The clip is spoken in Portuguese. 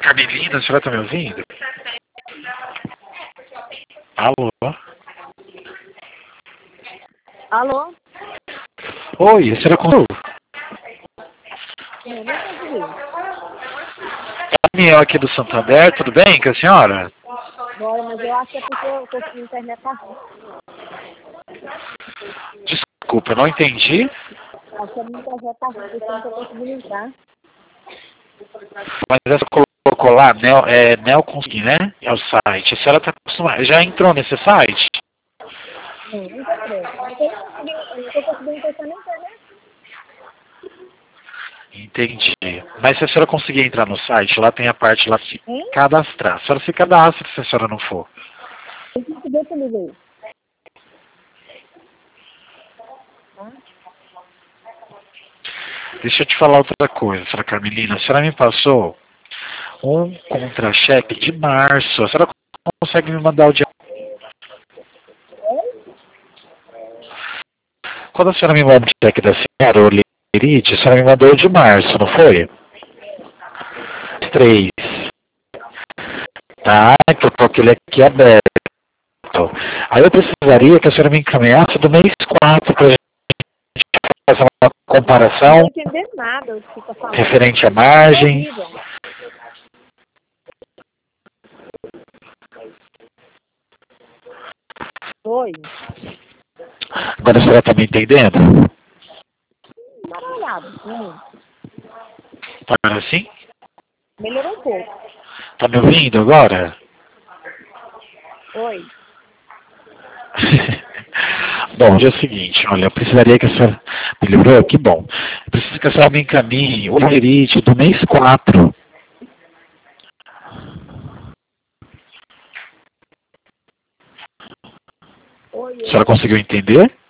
Carmelina, a senhora está me ouvindo? Alô? Alô? Oi, a senhora conseguiu? Eu não consegui. É a Daniel aqui do Santander, tudo bem com a senhora? Bora, mas eu acho que é porque eu consegui internet tá ruim. Desculpa, eu não entendi. Acho que a minha internet tá ruim, porque eu não tô conseguindo entrar. Mas essa colocou lá, Neoconsegui, né? É o site. A senhora está acostumada. Já entrou nesse site? Não, não entrei. Eu não tô conseguindo entrar na internet. Entendi. Mas se a senhora conseguir entrar no site, lá tem a parte lá de Hein? cadastrar. A senhora se cadastra se a senhora não for. Deixa eu ligar aí. Tá? Deixa eu te falar outra coisa, senhora Carmelina. A senhora me passou um contra-cheque de março. A senhora consegue me mandar o dia? Quando a senhora me manda o cheque da senhora, o Lerite, a senhora me mandou o de março, não foi? 3. Tá, que eu tô aquele aqui aberto. Aí eu precisaria que a senhora me encaminhasse do mês 4 para a gente fazer uma Não comparação tô entendendo nada o que você tá falando. referente à Tá margem. horrível. Oi. Agora a senhora está me entendendo? Baralhado. Agora sim? Melhorou um pouco. Tá me ouvindo agora? Oi. Bom, é o seguinte, olha, eu precisaria que a senhora... Melhorou? Que bom. Eu preciso que a senhora me encaminhe o lerite do mês 4. Oi, A senhora conseguiu entender?